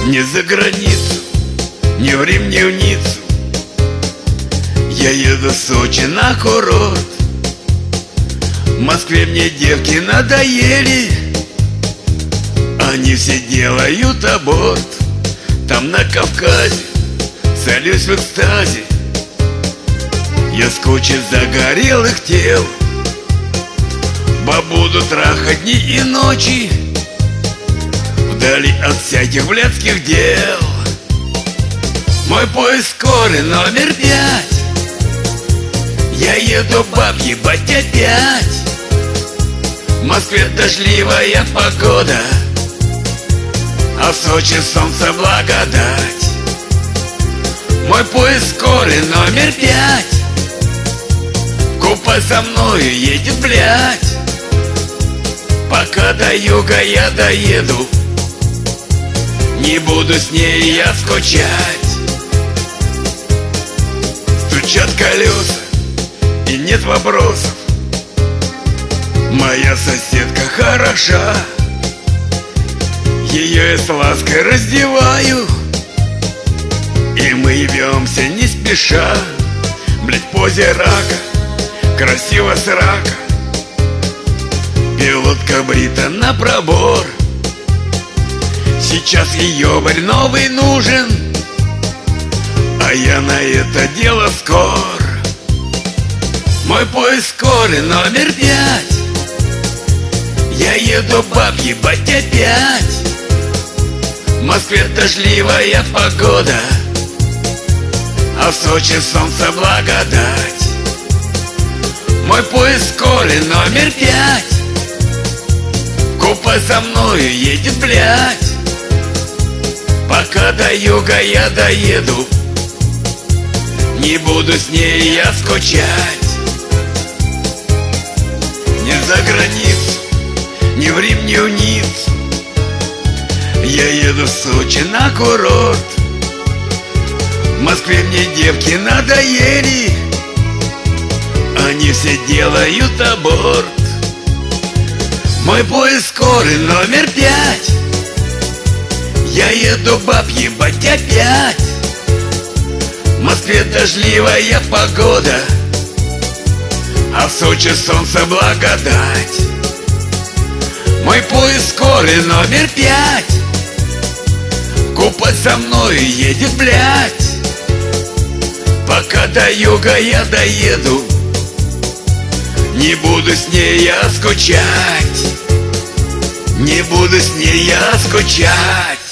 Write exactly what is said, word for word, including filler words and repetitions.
Не за границу, не в Рим, не в Ниццу. Я еду в Сочи на курорт. В Москве мне девки надоели, они все делают аборт. Там на Кавказе солюсь в экстазе, я скучаю загорелых тел. Буду трахать дни и ночи вдали от всяких блядских дел. Мой поезд скорый номер пять. Я еду баб ебать опять. В Москве дождливая погода, а в Сочи солнце благодать. Мой поезд скорый номер пять. В купе со мною едет, блядь. Пока до юга я доеду, не буду с ней я скучать. Стучат колеса и нет вопросов. Моя соседка хороша, ее я с лаской раздеваю, и мы ебемся не спеша. Блять, в позе рака, красиво с рака. Пилотка брита на пробор. Сейчас ее барь новый нужен, а я на это дело скор. Мой поезд скорый номер пять. Я еду баб ебать опять. В Москве дождливая погода, а в Сочи солнце благодать. Мой поезд скорый номер пять. Купе со мною едет, блядь. Пока до юга я доеду, не буду с ней я скучать. Не за границу, не в Рим, не в Ниццу. Я еду в Сочи на курорт. В Москве мне девки надоели, они все делают аборт. Мой поезд скорый номер пять. Я еду баб ебать опять. В Москве дождливая погода, а в Сочи солнце благодать. Мой поезд скорый номер пять. Купе со мною едет, блядь. Пока до юга я доеду, не буду с ней я скучать. Не буду с ней я скучать.